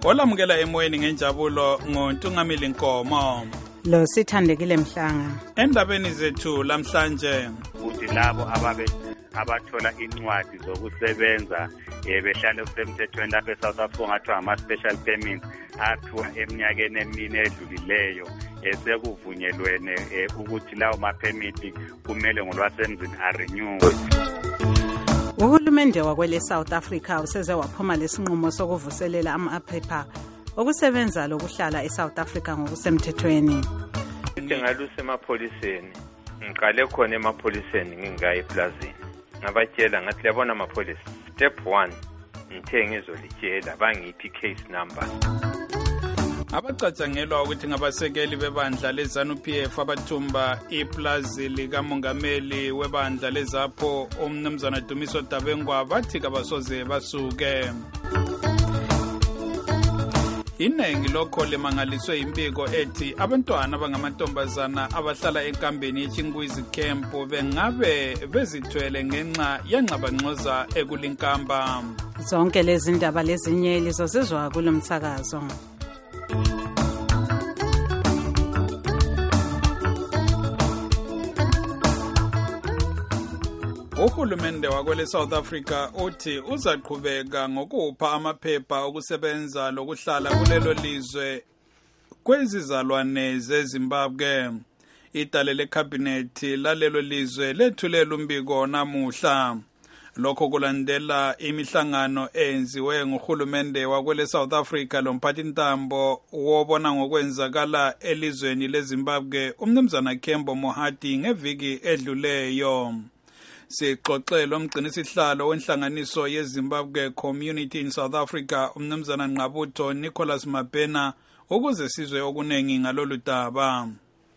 olamukela emoyeni ngenjabulo ngoNtungamili Nkomo lo Sithandekile Mhlanga. Endabeni zethu lamhlanje ukuthi labo abathola incwadi zokusebenza behlale kusemthethweni lapha eSouth Africa ngathiwa ama-special permits aphiwa eminyakeni emine edlulileyo sekuvunyelwene ukuthi lawo ma-permit kumele ngolwasemzini arenew. Uhulumende wakwele South Africa useze waphuma lesinqumo sokuvuselela amaphepha okusebenza lokuhlala eSouth Africa ngokusemthethweni. Ngaluse emapholiseni ngiqale khona emapholiseni ngingayi eplazini ngabatshela ngathi liyabona amapholisa step 1 ngithe ngizolitshela bangiphi case number. Abacatshangelwa ukuthi ngabasekeli bebandla leZANU-PF abathumba iplazi likamongameli webandla lezapho umnumzana Dumiso Dabengwa bathi kabasoze basuke. Inengi lokho limangaliswe impiko ethi abantwana abangamantombazana abahlala enkambeni yeChinkwizi Camp bengabe bezithwele ngenxa yengxabangxoza ekulinkamba. Zonke lezi ndaba lezinye lizozizwa kulomsakazo. Uhulumende wakwele South Africa uthi uzaqhubeka ngokupha amaphepha okusebenza lokuhlala kulelo lizwe kwezizalwane zeZimbabwe. Idale lecabinet lalelo lizwe lethulela umbiko namuhla. Lokho kulandela imihlangano enziwe nguhulumende wakwele South Africa lomphathintambo wobona ngokwenzakala elizweni leZimbabwe umnumzana Kembo Mohadi ngeviki edluleyo. Sixoxela umgcinisihlalo wenhlanganiso yeZimbabwe Community in South Africa umnumzana Nqabutho Nicholas Mabhena ukuze sizwe okunengi ngalolu daba.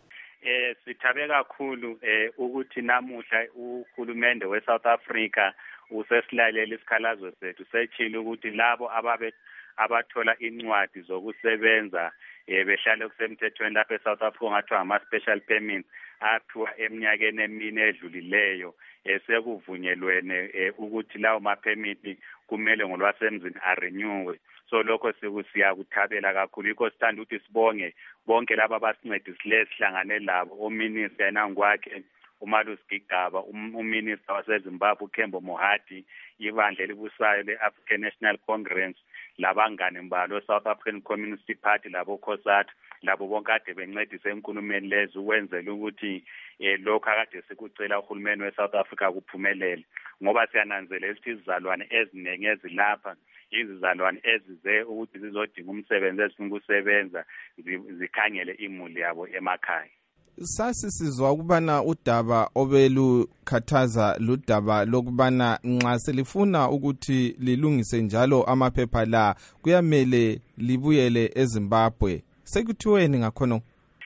Sithabe kakhulu ukuthi namuhla uhulumende weSouth Africa usesilalela isikhalazo sethu sechile ukuthi labo abathola incwadi zokusebenza behlale kusemthethweni lapha eSouth Africa ngathiwa ama-special permits aphiwa eminyakeni emine edlulileyo sekuvunyelwene ukuthi lawo ma-permit kumele ngolwasemzini arenew. So lokho siyakuthabela kakhulu yikho sithanda ukuthi sibonge bonke laba abasincedisile sihlangane labo ominister yena ngokwakhe uMalusi Gigaba uminister waseZimbabwe uKembo Mohadi ibandla elibusayo le-African National Congress labangane mbalo South African Communist Party labo COSATU labo bonke ade bencedise enkulumeni lezo ukwenzela ukuthi lokho akade sikucela uhulumeni weSouth Africa kuphumelele ngoba siyananzelela ukuthi izizalwane eziningi ezilapha izizalwane ezize ukuthi zizodinga umsebenzi ezifuna ukusebenza zikhangele imuli yabo emakhaya. Sasisizwa ukubana udaba obelukhathaza ludaba lokubana nxa selifuna ukuthi lilungise njalo amaphepha la kuyamele libuyele eZimbabwe. Sekuthiweni ngakhono?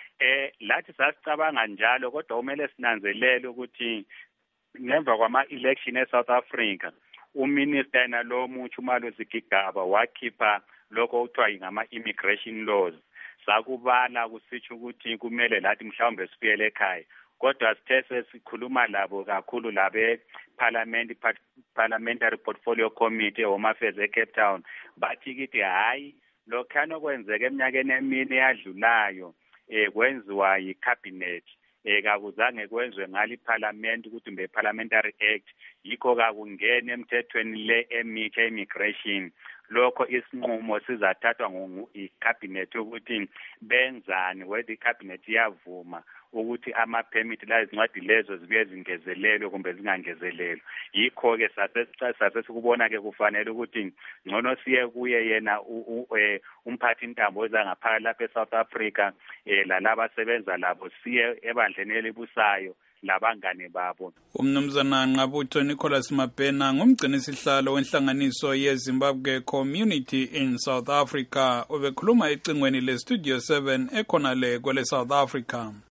Lathi sasicabanga njalo kodwa kumele sinanzelele ukuthi ngemva kwama-election eSouth Africa uminister nalo muthi uMalusi Gigaba wakhipha lokho okuthiwa ngama-immigration laws. Sakubala kusitsho ukuthi kumele lathi mhlawumbe sifuyele ekhaya kodwa sithe sesikhuluma labo kakhulu labe parliamentary portfolio committee Home Affairs eCape Town bathi kithi hayi lokhano kwenzeka eminyakeni emine yadlulayo kwenziwa yicabinet kakuzange kwenziwe ngali parliament ukuthi mbe parliamentary act yikho kakungena emthethweni le emitsha immigration. Lokho isinqumo sizathathwa ngu-cabinet ukuthi benzani whether icabinet yavuma ukuthi ama-permit la izincwadi lezo zibuye zingezelelwe kumbe zingangezelelwe. Yikho-ke sasesikubona-ke kufanele ukuthi ngcono siye kuye yena umphathintambo wezangaphakathi lapha eSouth Africa lalaba asebenza labo siye ebandleni elibusayo labangane babo. Umnumzana Nqabutho Nicholas Mabhena ngumgcinisihlalo wenhlanganiso yeZimbabwe Community in South Africa obekhuluma ecingweni leStudio 7 ekhonale kwele South Africa.